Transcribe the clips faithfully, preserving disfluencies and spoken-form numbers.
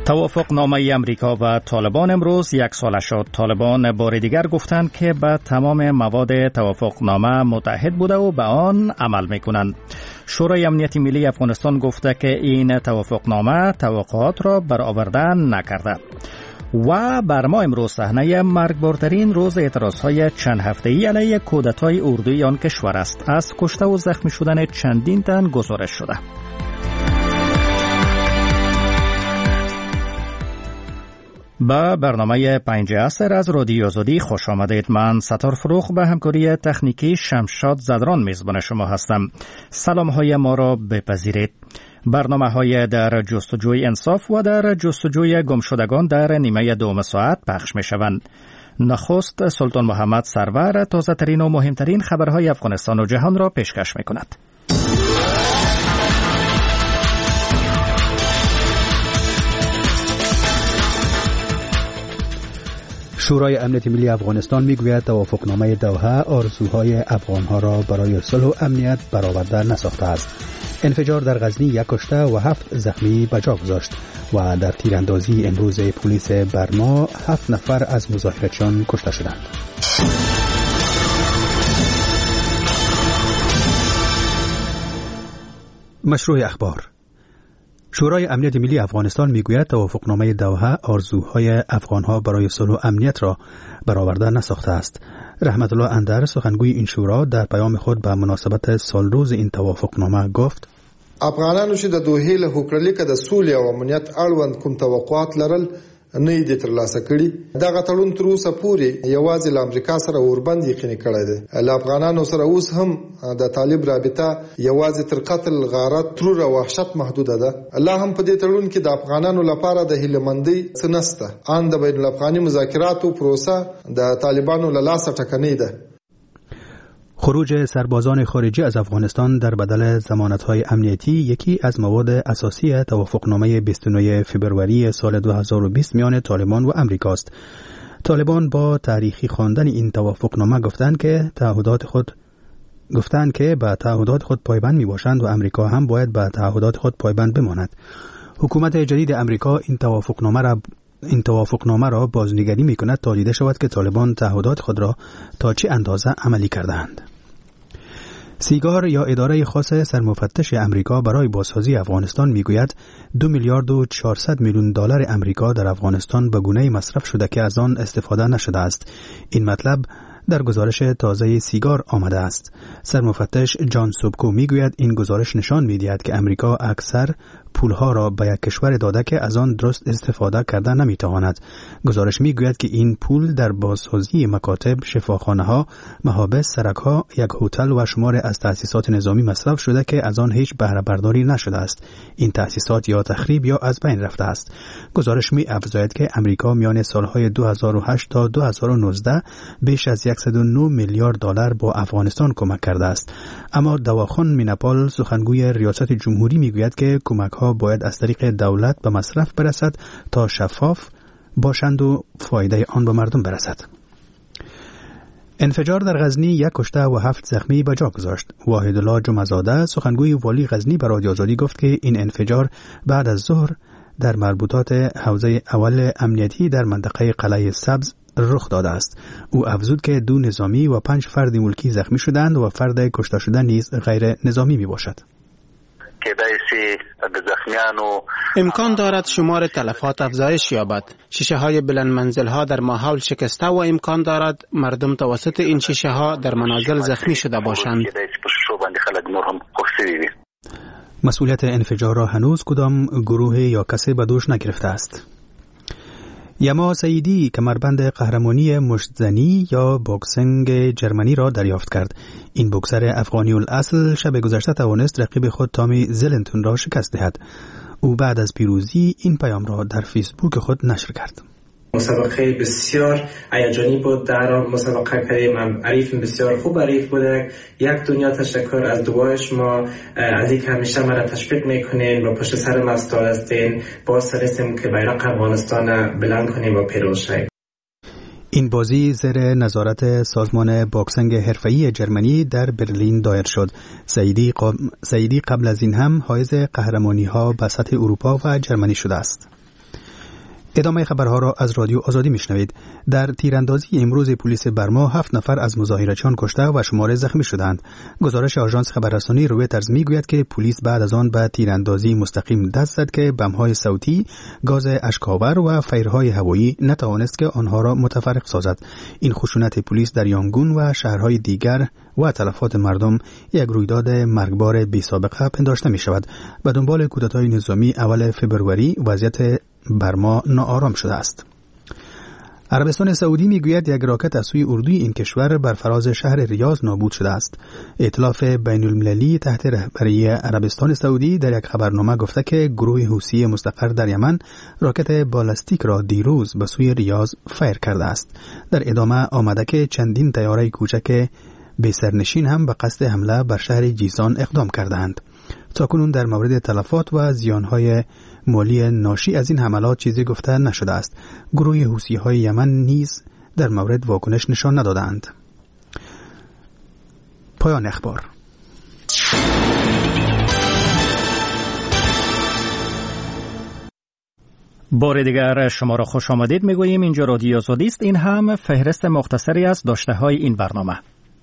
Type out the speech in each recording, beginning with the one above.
توافقنامه امریکا و طالبان امروز یک سال شد. طالبان بار دیگر گفتند که به تمام مواد توافقنامه متحد بوده و به آن عمل میکنند. شورای امنیت ملی افغانستان گفته که این توافقنامه توقعات را برآورده نکرده. و بر ما امروز صحنه مرگبارترین روز اعتراضهای چند هفته‌ای علیه کودتای اردوی آن کشور است. از کشته و زخمی شدن چندین تن گزارش شده. با برنامه پنج عصر از رادیو آزادی خوش آمدید. من ستار فروغ به همکاری تکنیکی شمشاد زدران میزبان شما هستم. سلام های ما را بپذیرید. برنامه های در جستجوی انصاف و در جستجوی گمشدگان در نیمه دوم ساعت پخش می شوند. نخست سلطان محمد سرور تازه ترین و مهمترین خبرهای افغانستان و جهان را پیشکش می کند. شورای امنیت ملی افغانستان میگوید توافقنامه دوحه آرزوهای افغانها را برای صلح و امنیت برآورده نساخته است. انفجار در غزنی یک کشته و هفت زخمی به جا گذاشت و در تیراندازی امروز پلیس برما هفت نفر از مظاهرچیان کشته شدند. مشروع اخبار. شورای امنیت ملی افغانستان میگوید توافقنامه دوحه آرزوهای افغانها برای صلح و امنیت را برآورده نساخته است. رحمت الله اندر سخنگوی این شورا در پیام خود به مناسبت سالروز این توافقنامه گفت: افغانانو چې د دوحې له هوکړلیکه د سولې او امنیت اړوند کوم توقعات لرل نه دي ترلاسه کړي. دغه تړون تر اوسه پورې یوازې له امریکا سره اوربند یقیني کړی دی. له افغانانو سره اوس هم د طالب رابطه یوازې تر قتل، غارت، ترور او وحشت محدوده ده. الله هم په دې تړون کې د افغانانو لپاره د هیلهمندۍ څه نشته. ان د بین الافغاني مذاکراتو پروسه د طالبانو له لاسه ټکنۍ ده. خروج سربازان خارجی از افغانستان در بدل ضمانت‌های امنیتی یکی از مواد اساسی توافقنامه بیست و نه فوریه سال دو هزار و بیست میان طالبان و امریکاست. طالبان با تاریخی خواندن این توافقنامه گفتند که تعهدات خود گفتند که به تعهدات خود پایبند میباشند و امریکا هم باید به تعهدات خود پایبند بماند. حکومت جدید امریکا این توافقنامه را این توافقنامه را بازنگری می‌کند تا دیده شود که طالبان تعهدات خود را تا چه اندازه عملی کردند. سیگار یا اداره خاص سرمفتش امریکا برای بازسازی افغانستان میگوید دو میلیارد و چهارصد میلیون دلار امریکا در افغانستان به گونه‌ای مصرف شده که از آن استفاده نشده است. این مطلب در گزارش تازه سیگار آمده است. سرمفتش جان سوبکو میگوید این گزارش نشان می‌دهد که امریکا اکثر پولها را به یک کشور داده که از آن درست استفاده کرده نمیتواند. گزارش میگوید که این پول در بازسازی مکاتب، شفاخانه‌ها، محابس، سرک‌ها، یک هتل و شمار از تأسیسات نظامی مصرف شده که از آن هیچ بهره برداری نشده است. این تأسیسات یا تخریب یا از بین رفته است. گزارش می‌افزاید که امریکا میان سالهای دو هزار و هشت تا دو هزار و نوزده بیش از صد و نه میلیارد دلار با افغانستان کمک کرده است. اما دواخان میناپال سخنگوی ریاست جمهوری میگوید که کمک‌ها باید از طریق دولت به مصرف برسد تا شفاف باشند و فایده آن به مردم برسد. انفجار در غزنی یک کشته و هفت زخمی به جا گذاشت. واحدالله جمعه‌زاده سخنگوی والی غزنی به رادیو آزادی گفت که این انفجار بعد از ظهر در مربوطات حوزه اول امنیتی در منطقه قلعه سبز رخ داده است. او افزود که دو نظامی و پنج فرد ملکی زخمی شدند و فرد کشته شده نیز غیر نظامی می باشد. امکان دارد شمار تلفات افزایش یابد. شیشه های بلند منزل ها در ماحول شکسته و امکان دارد مردم توسط این شیشه ها در منازل زخمی شده باشند. مسئولیت انفجار را هنوز کدام گروه یا کسی به دوش نگرفته است. یما سعیدی کمربند قهرمانی مشتزنی یا بوکسینگ جرمنی را دریافت کرد. این بوکسر افغانی الاصل شب گذشته توانست رقیب خود تامی زلنتون را شکست دهد. او بعد از پیروزی این پیام را در فیسبوک خود نشر کرد. مسابقه بسیار هیجانی بود. در مسابقه کردیم، عریف بسیار خوب عریف بوده. یک دنیا تشکر از دعای شما، از اینکه همیشه مرا تشویق میکنین و پشت سر ما استاد هستین. باعث هستیم که بیرق افغانستان بلند کنیم و پیروز شویم. این بازی زیر نظارت سازمان بوکسینگ حرفه‌ای جرمنی در برلین دایر شد. سعیدی, قب... سعیدی قبل از این هم حائز قهرمانی‌ها به سطح اروپا و جرمنی شده است. ادامه خبرها را از رادیو آزادی میشنوید. در تیراندازی امروز پلیس برما هفت نفر از مظاهرچیان کشته و شمار زخمی شدند. گزارش آژانس خبررسانی رویترز میگوید که پلیس بعد از آن به تیراندازی مستقیم دست زد که بم‌های صوتی، گاز اشک‌آور و فیرهای هوایی نتوانست که آنها را متفرق سازد. این خشونت پلیس در یانگون و شهرهای دیگر و تلفات مردم یک رویداد مرگبار بی‌سابقه پنداشته می شود. به دنبال کودتای نظامی اول فبروری وضعیت برما ناآرام شده است. عربستان سعودی میگوید یک راکت از سوی اردوی این کشور بر فراز شهر ریاض نابود شده است. ائتلاف بین المللی تحت رهبری عربستان سعودی در یک خبرنامه گفته که گروه حوثی مستقر در یمن راکت بالستیک را دیروز به سوی ریاض فیر کرده است. در ادامه آمده که چندین طیاره کوچک به سرنشین هم به قصد حمله بر شهر جیزان اقدام کردند. تاکنون در مورد تلفات و زیانهای مالی ناشی از این حملات چیزی گفته نشده است. گروه حوثی‌های یمن نیز در مورد واکنش نشان ندادند. پایان اخبار. بار دیگر شما را خوش آمدید میگوییم. اینجا رادیو آزادی است. این هم فهرست مختصری از داشته‌های این برنامه.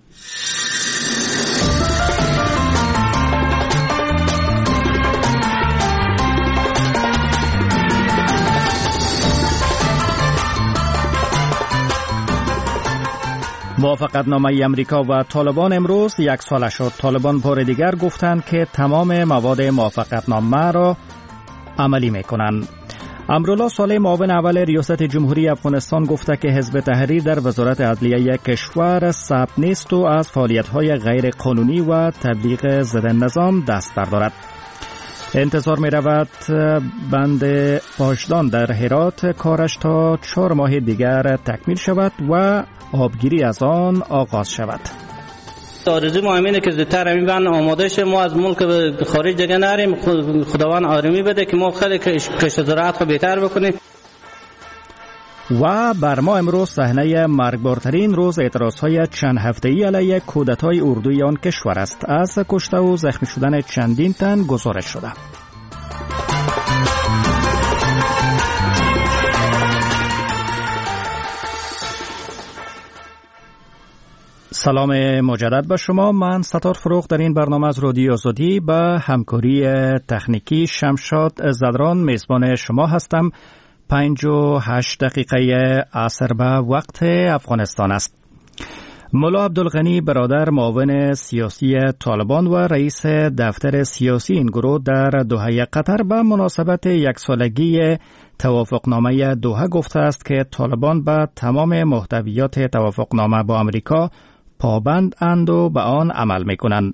موافقتنامه امریکا و طالبان امروز یک سال شد. طالبان بار دیگر گفتند که تمام مواد موافقتنامه را عملی میکنند. امرالله صالح معاون اول ریاست جمهوری افغانستان گفته که حزب تحریر در وزارت عدلیه کشور ثبت نیست و از فعالیت‌های غیر قانونی و تبلیغ ضد نظام دست بردارد. انتظار می رود بند پاشدان در هرات کارش تا چهار ماه دیگر تکمیل شود و آبگیری از آن آغاز شود. آرزو ما همینه که زودتر همین بند آماده شه، ما از ملک خارج دیگه نریم، خداوند آرامی بده که ما خیلی کشت زراعت رو بهتر بکنیم. و بر ما امروز صحنه مرگبارترین روز اعتراضهای چند هفته‌ای علیه کودتای اردوی آن کشور است. از کشته و زخمی شدن چندین تن گزارش شده. سلام مجدد به شما. من ستار فروغ در این برنامه از رادیو آزادی به همکاری تکنیکی شمشاد زدران میزبان شما هستم. پنج و هشت دقیقه عصر به وقت افغانستان است. ملا عبدالغنی برادر معاون سیاسی طالبان و رئیس دفتر سیاسی این گروه در دوحه قطر به مناسبت یک سالگی توافقنامه دوحه گفته است که طالبان به تمام محتویات توافقنامه با امریکا پابند اند و به آن عمل میکنند.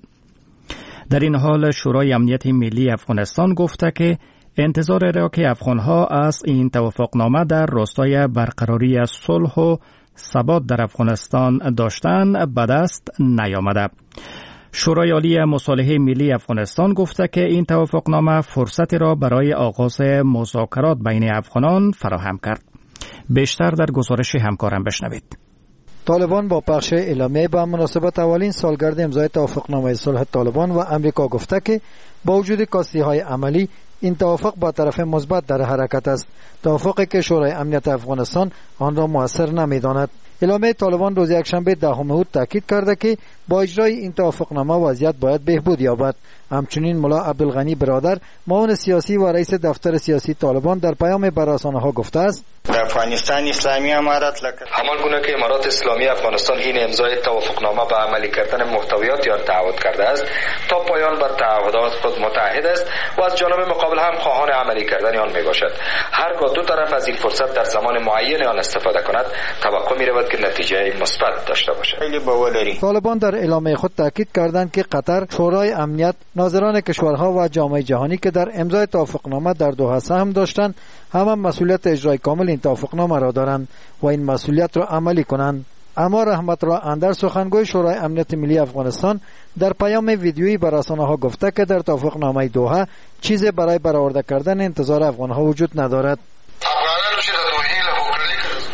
در این حال شورای امنیت ملی افغانستان گفته که انتظار را که افغانها از این توافقنامه در راستای برقراری صلح و ثبات در افغانستان داشتن به دست نیامده. شورای عالی مصالحه ملی افغانستان گفته که این توافقنامه فرصتی را برای آغاز مذاکرات بین افغانان فراهم کرد. بیشتر در گزارش همکارم بشنوید. طالبان با پخش اعلامیه به مناسبت اولین سالگرد امضای توافقنامه صلح طالبان و امریکا گفته که با وجود کاستی‌های عملی این توافق با طرف مثبت در حرکت است. توافقی که شورای امنیت افغانستان آن را مؤثر نمی‌داند. اعلامیه طالبان روز یکشنبه دهم اوت تاکید کرده که با اجرای این توافقنامه وضعیت باید بهبود یابد. همچنین ملا عبدالغنی برادر معاون سیاسی و رئیس دفتر سیاسی طالبان در پیام بر رسانه‌ها گفته است: افغانستان اسلامی امارت لکه همان گونه که امارات اسلامی افغانستان این امضای توافقنامه به عملی کردن محتویات آن تعهد کرده است تا پایان بر تعهدات خود متعهد است و از جانب مقابل هم خواهان عملی کردن آن میباشد. هرگاه دو طرف از این فرصت در زمان معین آن استفاده کند توقع می‌رود که نتیجه مثبت داشته باشد. خیلی باوری. طالبان در اعلامیه خود تاکید کردند که قطر، شورای امنیت، ناظران کشورها و جامعه جهانی که در امضای توافقنامه در دوحه سهم داشتند هم, هم مسئولیت اجرای کامل این توافقنامه را دارند و این مسئولیت را عملی کنند. اما رحمت الله اندر سخنگوی شورای امنیت ملی افغانستان در پیام ویدیویی به رسانه‌ها گفته که در توافقنامه دوحه چیزی برای برآورده کردن انتظار افغان‌ها وجود ندارد. توقع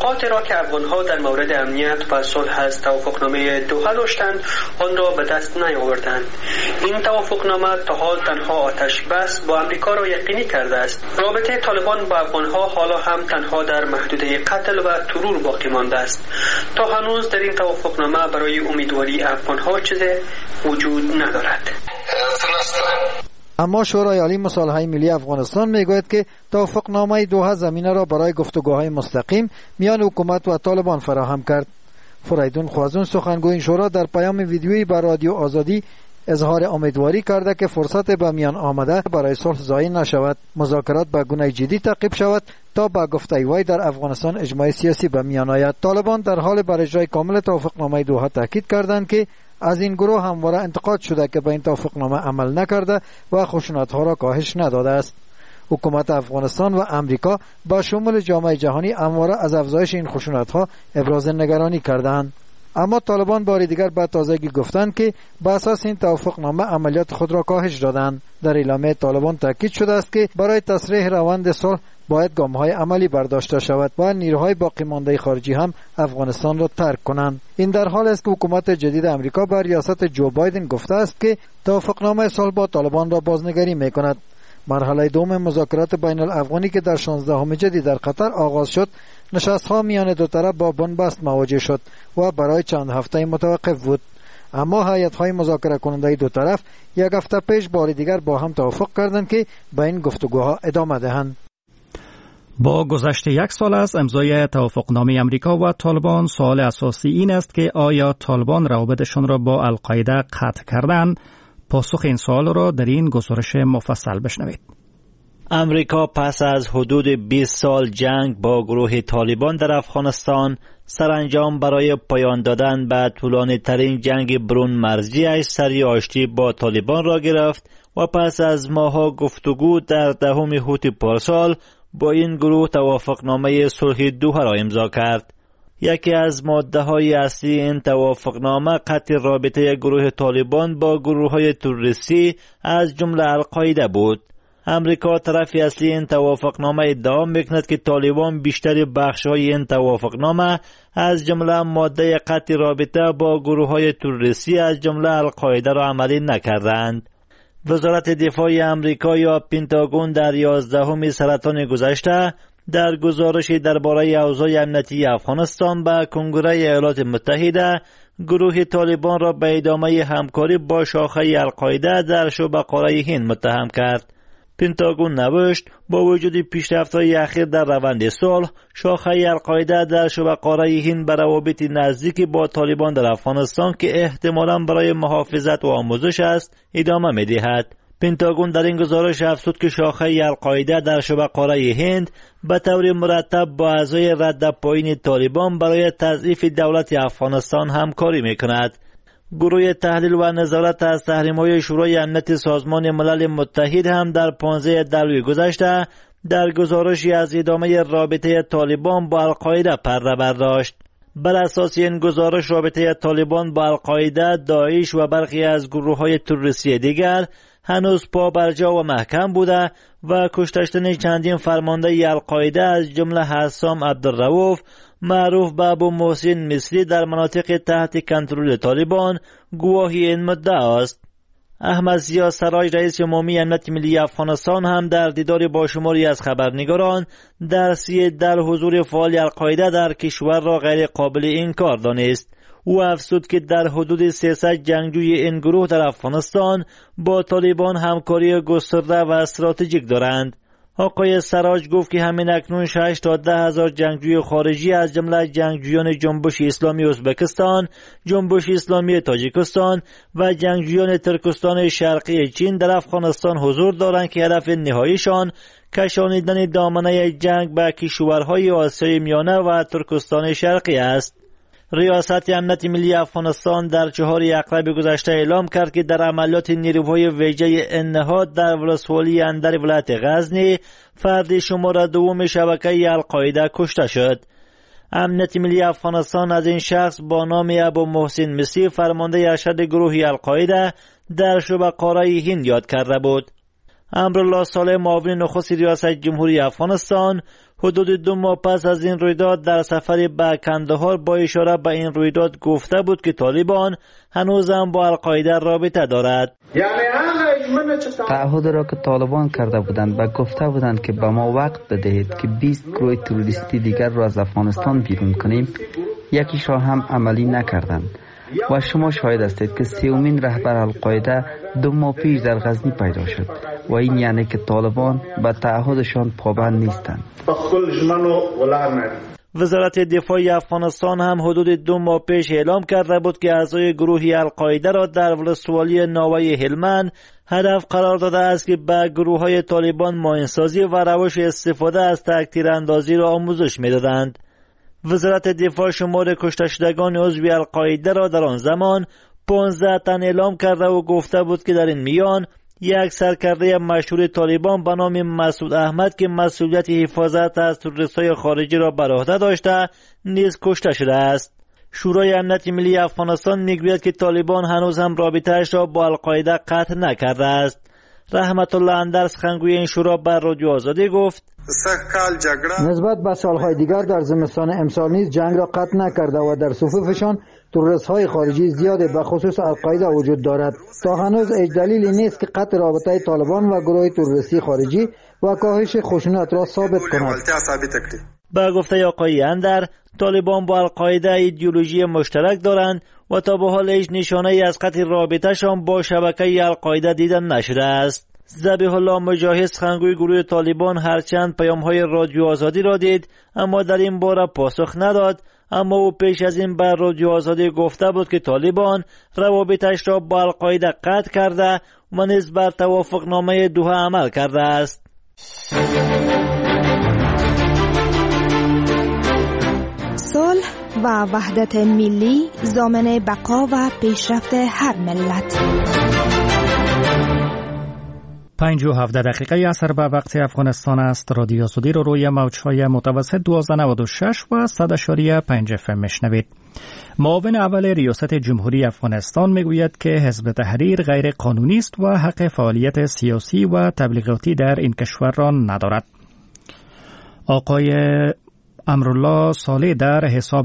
نقاط را که افغان‌ها در مورد امنیت و صلح از توافقنامه دوحه داشتند آن را به دست نیاوردند. این توافقنامه تا حال تنها آتش بس با امریکا را یقینی کرده است. رابطه طالبان با افغان‌ها حالا هم تنها در محدوده قتل و ترور باقی مانده است. تا هنوز در این توافقنامه برای امیدواری افغان‌ها چیزی وجود ندارد. اما شورای عالی مصالحه ملی افغانستان میگوید که توافقنامه دوحه زمینه را برای گفتگوهای مستقیم میان حکومت و طالبان فراهم کرد. فریدون خوازون سخنگوی این شورا در پیام ویدیویی بر رادیو آزادی اظهار امیدواری کرده که فرصت به میان آمده برای صلح ضایع نشود، مذاکرات به گونه جدی تعقیب شود تا با گفتگوهای در افغانستان اجماع سیاسی به میان آید. طالبان در حال بر اجرای کامل توافقنامه دوحه تاکید کردند که از این گروه همواره انتقاد شده که به این توافقنامه عمل نکرده و خشونت‌ها را کاهش نداده است. حکومت افغانستان و امریکا با شمول جامعه جهانی همواره از افزایش این خشونت‌ها ابراز نگرانی کردند. اما طالبان بار دیگر به تازگی گفتند که به اساس این توافقنامه عملیات خود را کاهش دادند. در اعلامیه طالبان تاکید شده است که برای تسریع روند صلح باید گام‌های عملی برداشته شود و نیروهای باقی مانده خارجی هم افغانستان را ترک کنند. این در حال است که حکومت جدید امریکا بر ریاست جو بایدن گفته است که توافقنامه صلح با طالبان را بازنگری می‌کند. مرحله دوم مذاکرات بین الافغانی که در شانزدهم جدی در قطر آغاز شد، نشست‌ها میان دو طرف با بنبست مواجه شد و برای چند هفته متوقف بود. اما هیئت‌های مذاکره کننده دو طرف یک هفته پیش بار دیگر با هم توافق کردند که به این گفتگوها ادامه دهند. با گذشت یک سال از امضای توافقنامه امریکا و طالبان، سوال اساسی این است که آیا طالبان روابطشان را با القاعده قطع کردند؟ پاسخ این سوال را در این گزارش مفصل بشنوید. امریکا پس از حدود بیست سال جنگ با گروه طالبان در افغانستان سرانجام برای پایان دادن به طولانی ترین جنگ برون مرزی‌اش سری آشتی با طالبان را گرفت و پس از ماه‌ها گفتگو در دهم هوت پارسال با این گروه توافقنامه صلح دوحه را امضا کرد. یکی از ماده‌های اصلی این توافقنامه قطع رابطه گروه طالبان با گروه‌های تروریستی از جمله القاعده بود. امریکا طرفی اصلی این توافقنامه ادعا می‌کند که طالبان بیشتر بخش‌های این توافقنامه از جمله ماده قطع رابطه با گروه‌های تروریستی از جمله القاعده را عملی نکردند. وزارت دفاع امریکا یا پنتاگون در یازدهم سرطان گذشته در گزارشی درباره اوضاع امنیتی افغانستان به کنگره ایالات متحده گروه طالبان را به ادامه همکاری با شاخه القاعده در شبه قاره هند متهم کرد. پنتاگون نوشت با وجود پیشرفت‌های اخیر در روند صلح، شاخه القاعده در شبه قاره هند به روابط نزدیکی با طالبان در افغانستان که احتمالاً برای محافظت و آموزش است ادامه می‌دهد. پنتاگون در این گزارش افزود که شاخه القاعده در شبه قاره هند به طور مرتب با اعضای رد پایین طالبان برای تضعیف دولت افغانستان همکاری می‌کند. گروه تحلیل و نظارت از تحریم‌های شورای امنیت سازمان ملل متحد هم در پانزده دلوی گذشته در گزارشی از ادامه رابطه طالبان با القاعده پرده برداشت. بر اساس این گزارش رابطه طالبان با القاعده، داعش و برخی از گروه‌های تروریستی دیگر هنوز پا برجا و محکم بوده و کشتن چندین فرمانده القاعده از جمله حسام عبدالرؤوف معروف به ابو محسن مصری در مناطق تحت کنترل طالبان گواهی این مدعا است. احمد ضیا سراج رئیس عمومی امنیت ملی افغانستان هم در دیداری با شماری از خبرنگاران در سی در حضور فعال القاعده در کشور را غیر قابل انکار دانست. او افزود که در حدود سیصد جنگجوی این گروه در افغانستان با طالبان همکاری گسترده و استراتژیک دارند. آقای سراج گفت که همین اکنون شش تا ده هزار جنگجوی خارجی از جمله جنگجویان جنبش اسلامی ازبکستان، جنبش اسلامی تاجیکستان و جنگجویان ترکستان شرقی چین در افغانستان حضور دارند که هدف نهاییشان کشانیدن دامنه جنگ به کشورهای آسیای میانه و ترکستان شرقی است. ریاست امنیت ملی افغانستان در چهار اکتبر گذشته اعلام کرد که در عملیات نیروهای ویژه نهاد در ولسوالی اندر ولایت غزنی فرد شماره دوم شبکه القاعده کشته شد. امنیت ملی افغانستان از این شخص با نام ابو محسن مصری فرمانده ارشد گروه القاعده در شبه قاره هند یاد کرده بود. امرالله صالح معاون نخست ریاست جمهوری افغانستان حدود دو ماه پس از این رویداد در سفری به کندهار با اشاره به این رویداد گفته بود که طالبان هنوزم با القاعده رابطه دارد. تعهد را که طالبان کرده بودند و گفته بودند که به ما وقت بدهید که بیست گروه تروریستی دیگر را از افغانستان بیرون کنیم، یکیش را هم عملی نکردند و شما شاهد هستید که سومین رهبر القاعده دو ماه پیش در غزنی پیدا شد و این یعنی که طالبان به تعهدشان پابند نیستند. وزارت دفاع افغانستان هم حدود دو ماه پیش اعلام کرده بود که اعضای گروه القاعده را در ولسوالی ناوه هلمند هدف قرار داده است که به گروه های طالبان ماینسازی و روش استفاده از تک‌تیراندازی را آموزش می‌دادند. وزارت دفاع شمار کشته شدگان عضو القاعده را در آن زمان پانزده تن اعلام کرده و گفته بود که در این میان یک سرکرده مشهور طالبان به نام مسعود احمد که مسئولیت حفاظت از تروریست‌های خارجی را بر عهده داشته نیز کشته شده است. شورای امنیت ملی افغانستان میگوید که طالبان هنوز هم رابطه‌اش را با القاعده قطع نکرده است. رحمت الله اندر سخنگوی این شورا بر رادیو آزادی گفت: نسبت به سالهای دیگر در زمستان امسال نیز جنگ را قطع نکرده و در صفوفشان تروریست‌های خارجی زیاد به خصوص القاعده وجود دارد. تا هنوز هیچ دلیلی نیست که قطع رابطه طالبان و گروه تروریستی خارجی و کاهش خشونت را ثابت کند. با گفته آقای اندر، طالبان با القاعده ایدئولوژی مشترک دارند و تا به حال هیچ نشانه‌ای از قطع رابطه‌شان با شبکه القاعده دیده نشده است. ذبیح الله مجاهد سخنگوی گروه طالبان هرچند پیام‌های رادیو آزادی را دید اما در این باره پاسخ نداد، اما او پیش از این بر رادیو آزادی گفته بود که طالبان روابطش را با القاعده قطع کرده و نیز بر توافقنامه دوحه عمل کرده است. صلح و وحدت ملی ضامن بقا و پیشرفت هر ملت. پنج و هفده دقیقه عصر به وقت افغانستان است. رادیو آزادی رو روی موج‌های متوسط دوازده نود و شش و صد اشاریه پنج اف ام میشنوید. معاون اول ریاست جمهوری افغانستان میگوید که حزب تحریر غیر قانونی است و حق فعالیت سیاسی و تبلیغاتی در این کشور را ندارد. آقای امرالله صالح در حساب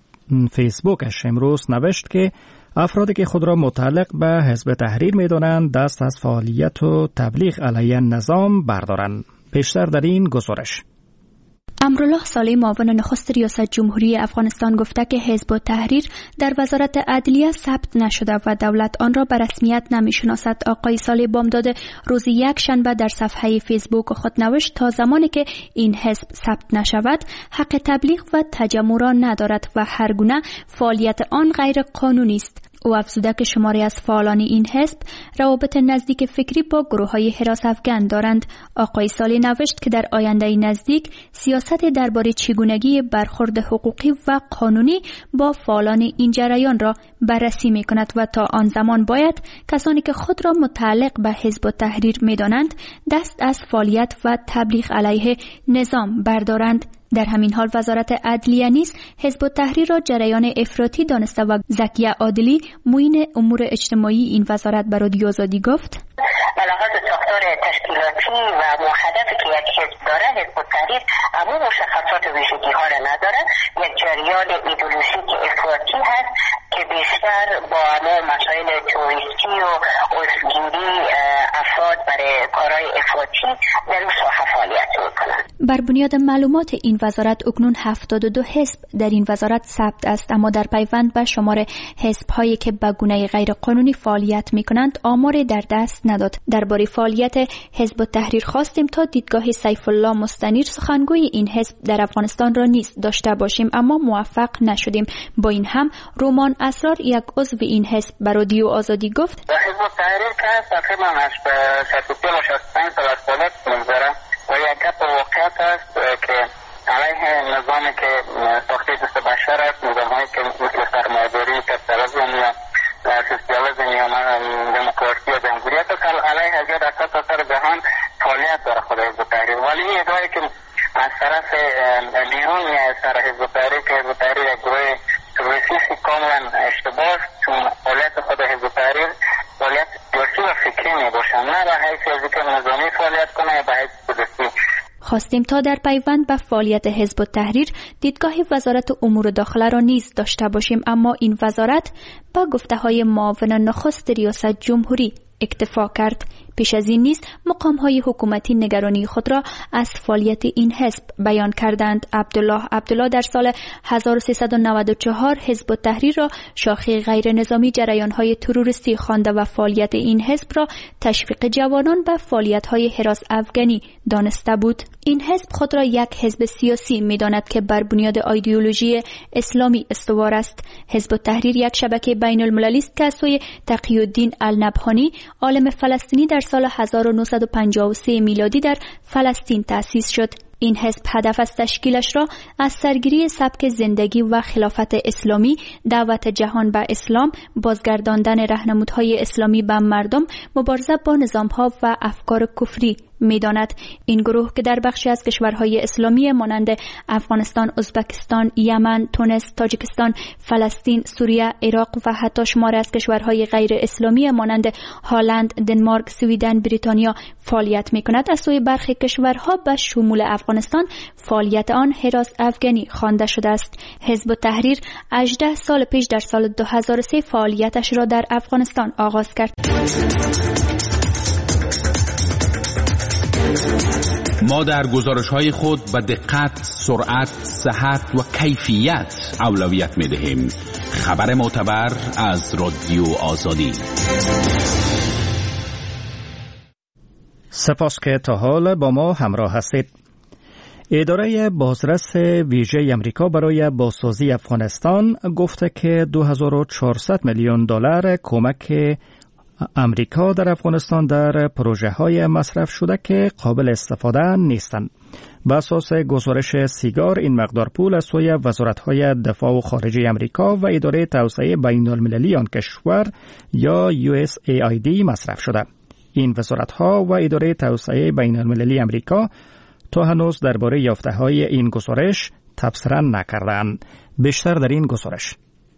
فیسبوکش امروز نوشت که افرادی که خود را متعلق به حزب تحریر می‌دانند دست از فعالیت و تبلیغ علیه نظام بردارند. بیشتر در این گزارش. امرالله صالح معاون نخست ریاست جمهوری افغانستان گفته که حزب تحریر در وزارت عدلیه ثبت نشده و دولت آن را به رسمیت نمی‌شناسد. آقای صالح بامداد روز یک شنبه در صفحه فیسبوک خود نوشت تا زمانی که این حزب ثبت نشود حق تبلیغ و تجمع را ندارد و هر گونه فعالیت آن غیر قانونی است. او افزوده که شماری از فعالان این حزب روابط نزدیک فکری با گروه‌های حراس افغان دارند. آقای صالح نوشت که در آینده نزدیک سیاست درباره چگونگی برخورد حقوقی و قانونی با فعالان این جریان را بررسی می‌کند و تا آن زمان باید کسانی که خود را متعلق به حزب تحریر می‌دانند دست از فعالیت و تبلیغ علیه نظام بردارند. در همین حال وزارت عدلیه نیز حزب تحریر را جریان افراطی دانسته و زکیه عادلی معین امور اجتماعی این وزارت به رادیو آزادی گفت: لحاظ ساختار تشکیلاتی و هدفی که یک حزب داره، حزب تحریر اما مشخصات ویژگی ها را نداره. یک جریان ایدئولوژیک افراطی هست که بیشتر با همه مسائل توریستی و عضوگیری افراد برای کارهای افراطی در اون ساحه فعالیت میکنند. بر بنیاد معلومات این وزارت اکنون هفتاد و دو حزب در این وزارت ثبت است، اما در پیوند به شمار حزب هایی که به گونه غیر قانونی فعالیت میکنند آمار در دست نداد. درباره فعالیت حزب تحریر خواستیم تا دیدگاه سیف الله مستنیر سخنگوی این حزب در افغانستان را نیز داشته باشیم اما موفق نشدیم. با این هم رومان اسرار یک عضو این حزب به رادیو آزادی گفت: حزب تحریر که تقریبا از شصت و پنج و شصت و پنج سال از فعالیت می‌گذره و یک گپ واقعیت است که علیه نظامی که ساخته دست بشر است، نظام‌هایی که مثل سرمایه‌داری، کپیتالیسم یا سوسیالیسم یا دموکراسی یا جمهوریت است، علیه هزار درصد تا سر جهان فعالیت داره خود حزب تحریر. ولی این ادعایی که از طرف بیرون میاد سر حزب تحریر که حزب تحریر یک گروه تروریستی کاملا اشتباه، چون فعالیت خود حزب تحریر فعالیت سیاسی و فکری میباشه، نه به حیث از اینکه نظامی فعالیت کنه یا به حیث سیاسی. خواستیم تا در پیوند به فعالیت حزب التحریر دیدگاه وزارت امور داخله را نیز داشته باشیم، اما این وزارت با گفته‌های معاون نخست ریاست جمهوری اکتفا کرد. پیش از این نیز مقام‌های حکومتی نگرانی خود را از فعالیت این حزب بیان کردند. عبدالله عبدالله در سال هزار و سیصد و نود و چهار حزب التحریر را شاخه غیر نظامی جریان‌های تروریستی خوانده و فعالیت این حزب را تشویق جوانان به فعالیت‌های حراس افغانی دانسته بود. این حزب خود را یک حزب سیاسی می‌داند که بر بنیاد ایدئولوژی اسلامی استوار است. حزب التحریر یک شبکه بین‌المللی است که از سوی تقی‌الدین النبهانی، عالم فلسطینی، در سال هزار و نهصد و پنجاه و سه میلادی در فلسطین تأسیس شد. این حزب هدف از تشکیلش را از سرگیری سبک زندگی و خلافت اسلامی، دعوت جهان به اسلام، بازگرداندن راهنمودهای اسلامی به مردم، مبارزه با نظامها و افکار کفری می‌داند. این گروه که در بخشی از کشورهای اسلامی مانند افغانستان، ازبکستان، یمن، تونس، تاجیکستان، فلسطین، سوریه، عراق و حتی شماری از کشورهای غیر اسلامی مانند هلند، دنمارک، سویدن، بریتانیا فعالیت می‌کند، از سوی برخی کشورها به شمول افغانستان فعالیت آن حراس افغانی خوانده شده است. حزب التحریر هجده سال پیش در سال دو هزار و سه فعالیتش را در افغانستان آغاز کرد. ما در گزارش‌های خود به دقت، سرعت، صحت و کیفیت اولویت می‌دهیم. خبر معتبر از رادیو آزادی. سپاس که تا حال با ما همراه هستید. اداره بازرس ویژه امریکا برای بازسازی افغانستان گفته که دو هزار و چهارصد میلیون دلار کمک امریکا در افغانستان در پروژه های مصرف شده که قابل استفاده نیستند. بر اساس گزارش سیگار، این مقدار پول از سوی وزارت‌های دفاع و خارجه امریکا و اداره توسعه بین‌المللی آن کشور یا یو اس ای آی دی مصرف شده. این وزارت‌ها و اداره توسعه بین‌المللی امریکا تا هنوز درباره یافته‌های این گزارش تبصره نکردند. بیشتر در این گزارش.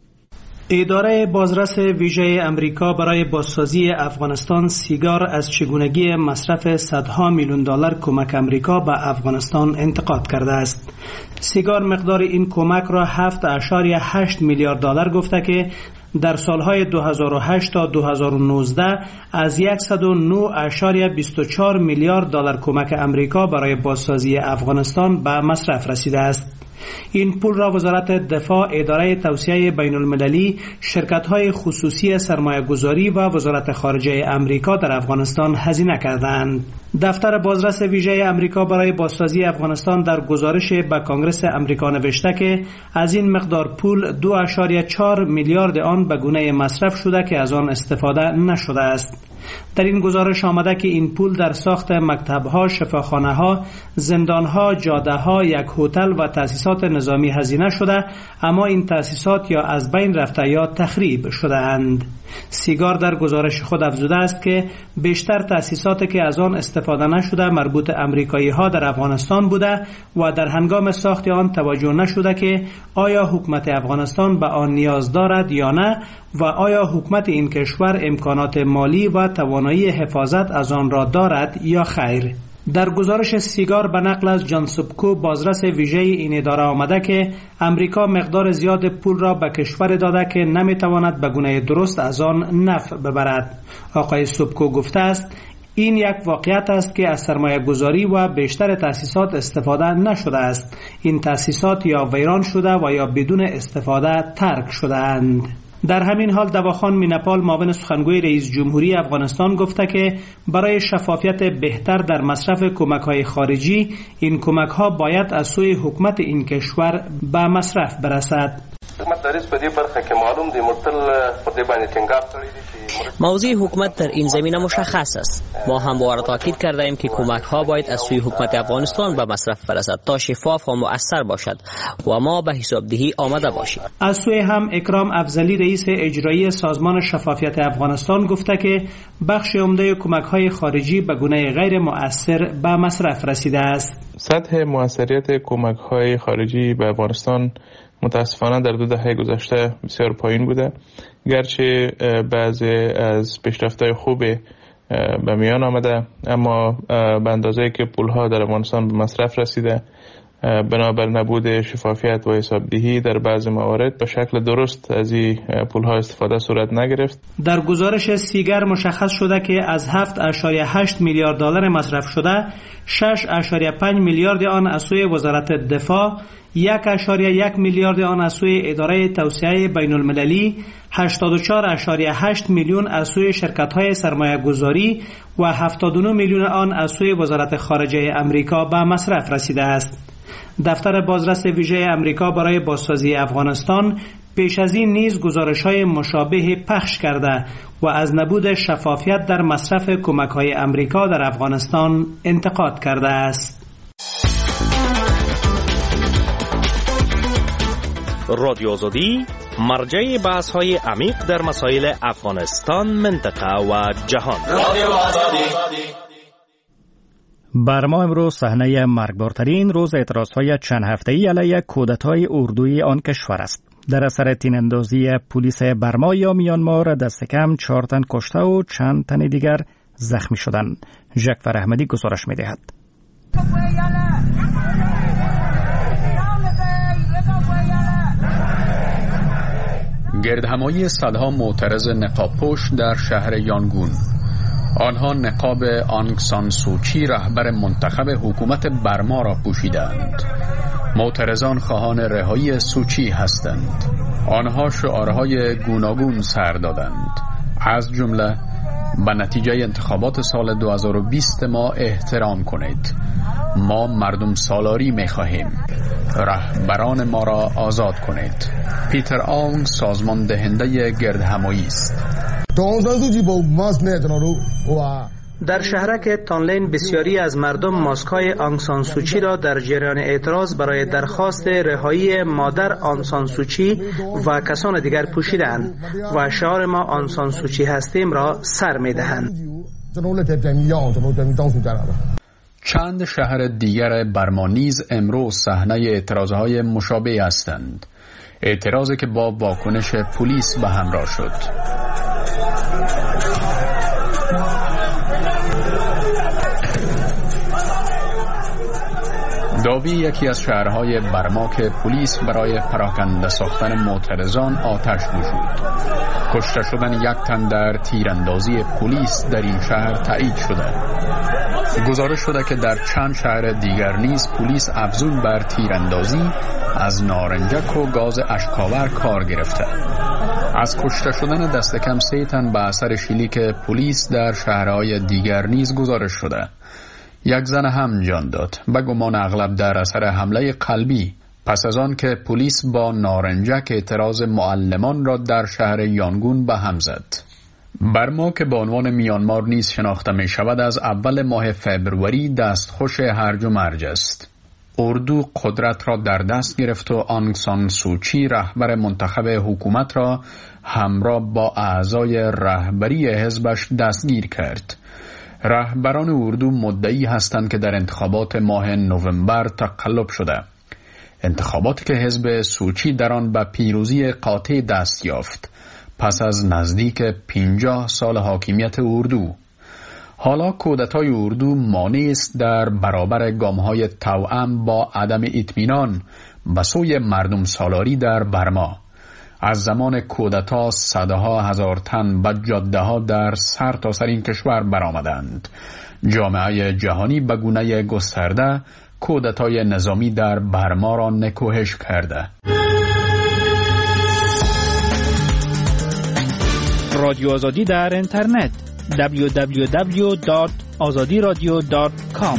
اداره بازرس ویژه امریکا برای بازسازی افغانستان سیگار از چگونگی مصرف صدها میلیون دلار کمک امریکا به افغانستان انتقاد کرده است. سیگار مقدار این کمک را هفت اشاریه هشت میلیارد دلار گفته که در سالهای دو هزار و هشت تا دو هزار و نوزده از صد و نه اشاریه بیست و چهار میلیارد دلار کمک امریکا برای بازسازی افغانستان به مصرف رسیده است. این پول را وزارت دفاع، اداره توسعه بین المللی، شرکت‌های خصوصی سرمایه‌گذاری و وزارت خارجه امریکا در افغانستان هزینه کردند. دفتر بازرس ویژه امریکا برای بازسازی افغانستان در گزارش به کانگرس امریکا نوشته که از این مقدار پول دو اشاریه چهار میلیارد آن به گونه مصرف شده که از آن استفاده نشده است. در این گزارش آمده که این پول در ساخت مکتب‌ها، شفاخانه‌ها، زندان‌ها، جاده‌ها، یک هتل و تأسیسات نظامی هزینه شده، اما این تأسیسات یا از بین رفته یا تخریب شده اند. سیگار در گزارش خود افزوده است که بیشتر تأسیساتی که از آن استفاده نشده مربوط امریکایی‌ها در افغانستان بوده و در هنگام ساخت آن توجه نشده که آیا حکومت افغانستان به آن نیاز دارد یا نه و آیا حکومت این کشور امکانات مالی و توانایی حفاظت از آن را دارد یا خیر. در گزارش سیگار به نقل از جان سوبکو، بازرس ویژه این اداره آمده که امریکا مقدار زیاد پول را به کشور داده که نمیتواند به گونه درست از آن نفع ببرد. آقای سوبکو گفته است این یک واقعیت است که از سرمایه گذاری و بیشتر تأسیسات استفاده نشده است. این تأسیسات یا ویران شده و یا بدون استفاده ترک شده اند. در همین حال دواخان مینپال، معاون سخنگوی رئیس جمهوری افغانستان، گفته که برای شفافیت بهتر در مصرف کمک‌های خارجی این کمک‌ها باید از سوی حکومت این کشور به مصرف برسد. موضوع حکومت در این زمینه مشخص است. ما هم باور تاکید کرده ایم که کمک ها باید از سوی حکومت افغانستان به مصرف برسد تا شفاف و مؤثر باشد و ما به حسابدهی آماده باشیم. از سوی هم اکرام افضلی، رئیس اجرایی سازمان شفافیت افغانستان، گفته که بخش عمده کمک های خارجی به گونه غیر مؤثر به مصرف رسیده است. سطح مؤثریت کمک های خارجی به افغانستان متاسفانه در دو دهه گذشته بسیار پایین بوده، گرچه بعضی از پیشرفت‌های خوب به میان آمده، اما به اندازه‌ای که پولها در افغانستان به مصرف رسیده بنابر نبود شفافیت و حسابدهی در بعض موارد به شکل درست از این پولها استفاده صورت نگرفت. در گزارش سیگر مشخص شده که از هفت ممیز هشت میلیارد دلار مصرف شده، شش ممیز پنج میلیارد آن از سوی وزارت دفاع، یک ممیز یک میلیارد آن از سوی اداره توسعه بین المللی، هشتاد و چهار ممیز هشت میلیون از سوی شرکت‌های سرمایه گذاری و هفتاد و نه میلیون آن از سوی وزارت خارجه امریکا به مصرف رسیده است. دفتر بازرس ویژه امریکا برای بازسازی افغانستان پیش از این نیز گزارش‌های مشابه پخش کرده و از نبود شفافیت در مصرف کمک‌های امریکا در افغانستان انتقاد کرده است. رادیو آزادی مرجع بحث‌های عمیق در مسائل افغانستان، منطقه و جهان. رادیو آزادی. برما امروز صحنه مرگبارترین روز اعتراضهای چند هفته‌ای علیه کودتای اردویی آن کشور است. در اثر تیراندازی پلیس برما یا میانمار دست کم چهار تن کشته و چند تن دیگر زخمی شدند. ژکفر احمدی گزارش می‌دهد. گردهمایی صدها معترض نقاب‌پوش در شهر یانگون. آنها نقاب آنگ سان سوچی رهبر منتخب حکومت برما را پوشیدند. معترضان خواهان رهایی سوچی هستند. آنها شعارهای گوناگون سر دادند، از جمله به نتیجه انتخابات سال دو هزار و بیست ما احترام کنید، ما مردم سالاری می خواهیم، رهبران ما را آزاد کنید. پیتر آنگ سازمان دهنده گردهمایی است. در شهرک تانلین بسیاری از مردم ماسک‌های آنگ سان سوچی را در جریان اعتراض برای درخواست رهایی مادر آنگ سان سوچی و کسان دیگر پوشیدند و شعار ما آنگ سان سوچی هستیم را سر می‌دهند. چند شهر دیگر برما نیز امروز صحنه اعتراضهای مشابه هستند. اعتراضی که با واکنش پلیس به همراه شد. داوی یکی از شهرهای برما که پلیس برای پراکنده ساختن معترضان آتش گشود. کشته شدن یک تن در تیراندازی پلیس در این شهر تایید شده. گزارش شده که در چند شهر دیگر نیز پلیس افزون بر تیراندازی از نارنجک و گاز اشک‌آور کار گرفته. از کشته شدن دست کم سه تن به اثر شلیک پلیس در شهرهای دیگر نیز گزارش شده. یک زن هم جان داد، به گمان اغلب در اثر حمله قلبی، پس از آن که پلیس با نارنجک اعتراض معلمان را در شهر یانگون به هم زد. برما که به عنوان میانمار نیز شناخته می شود از اول ماه فبروری دستخوش هرج و مرج است. اردو قدرت را در دست گرفت و آنگ سان سوچی رهبر منتخب حکومت را همراه با اعضای رهبری حزبش دستگیر کرد. رهبران اردو مدعی هستند که در انتخابات ماه نوامبر تقلب شده. انتخاباتی که حزب سوچی در آن به پیروزی قاطع دست یافت پس از نزدیک پنجاه سال حاکمیت اردو. حالا کودتای اردو مانع است در برابر گام‌های توأم با عدم اطمینان به سوی مردم سالاری در برما. از زمان کودتا صدها هزار تن به جاده‌ها در سر تا سر این کشور برآمدند. جامعه جهانی به گونه گسترده کودتای نظامی در برما را نکوهش کرده. رادیو آزادی در اینترنت دبلیو دبلیو دبلیو دات آزادی رادیو دات کام.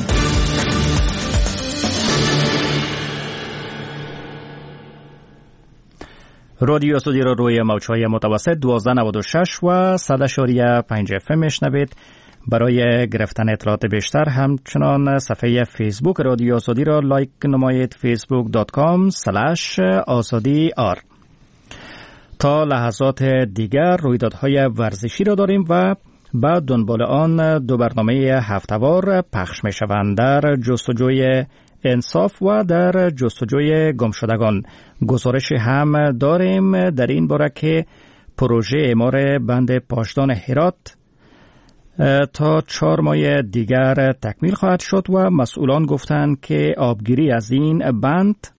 رادیو آزادی را روی موج‌های متوسط دوازده نود و شش و صد اشاری پنج اف ام میشنوید. برای گرفتن اطلاعات بیشتر همچنان صفحه فیسبوک رادیو آزادی را لایک نمایید، فیسبوک دات کام اسلش آزادی آر. تا لحظات دیگر رویدادهای ورزشی را داریم و بعد دنبال آن دو برنامه هفته‌وار پخش می شوند. در جستجوی انصاف و در جستجوی گمشدگان گزارش هم داریم در این باره که پروژه اعمار بند پاشدان هرات تا چهار ماه دیگر تکمیل خواهد شد و مسئولان گفتند که آبگیری از این بند